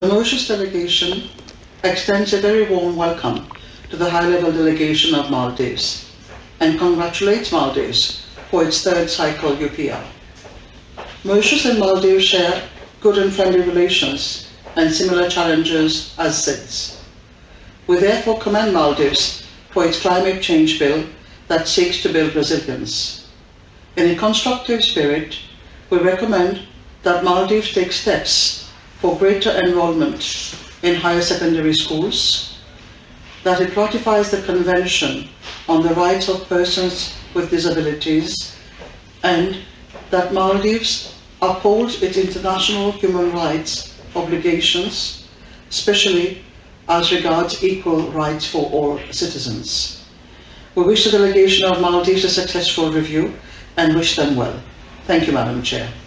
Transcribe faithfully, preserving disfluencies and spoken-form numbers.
The Mauritius delegation extends a very warm welcome to the high-level delegation of Maldives and congratulates Maldives for its third cycle U P R. Mauritius and Maldives share good and friendly relations and similar challenges as S I Ds. We therefore commend Maldives for its climate change bill that seeks to build resilience. In a constructive spirit, we recommend that Maldives take steps for greater enrollment in higher secondary schools, that it ratifies the Convention on the Rights of Persons with Disabilities, and that Maldives upholds its international human rights obligations, especially as regards equal rights for all citizens. We wish the delegation of Maldives a successful review and wish them well. Thank you, Madam Chair.